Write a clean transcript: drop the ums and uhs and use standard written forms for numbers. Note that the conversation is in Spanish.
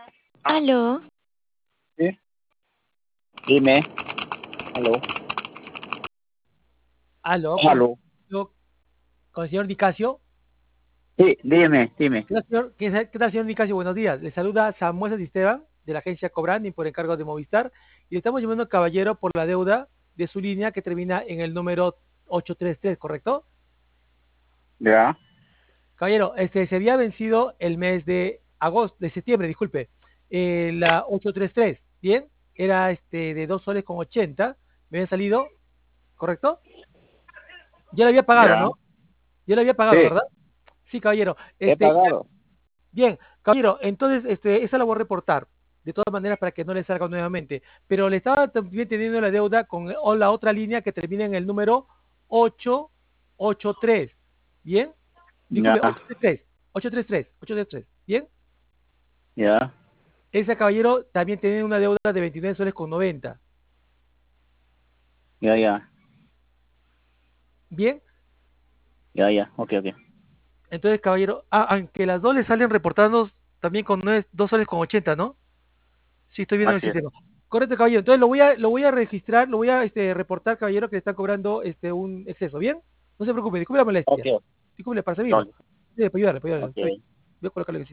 Aló, Sí, dime. Aló. Aló, Aló. con el señor Nicasio. Sí, dime. ¿Qué tal, señor Nicasio? Buenos días. Le saluda Samuel Santisteban, de la agencia Cobrani por encargo de Movistar. Y le estamos llamando caballero por la deuda de su línea que termina en el número 833, ¿correcto? Ya, Caballero, se había vencido el mes de agosto, de septiembre, disculpe, la 833, ¿bien? Era de 2 soles con 80, me había salido, ¿correcto? Ya lo había pagado, ya. ¿no? Ya lo había pagado, Sí, ¿verdad? Sí, caballero. he pagado. Bien, caballero, entonces esa la voy a reportar, de todas maneras para que no le salga nuevamente. Pero le estaba también teniendo la deuda con la otra línea que termina en el número 883. ¿Bien? Ya, Disculpe, 833. ¿Bien? ya, Ese caballero también tiene una deuda de 29 soles con 90. ya. ¿Bien? Ya. Ok. Entonces, caballero, aunque las dos le salen reportando también con 2 soles con 80, ¿no? Sí, estoy viendo en el Así es. sistema. Correcto, caballero. Entonces lo voy a registrar, lo voy a reportar, caballero, que le están cobrando un exceso. ¿Bien? No se preocupe, disculpe la Ok, molestia. Disculpe, para servirle. ok. Sí, para ayudarle. Ok. Voy a colocarle que sí.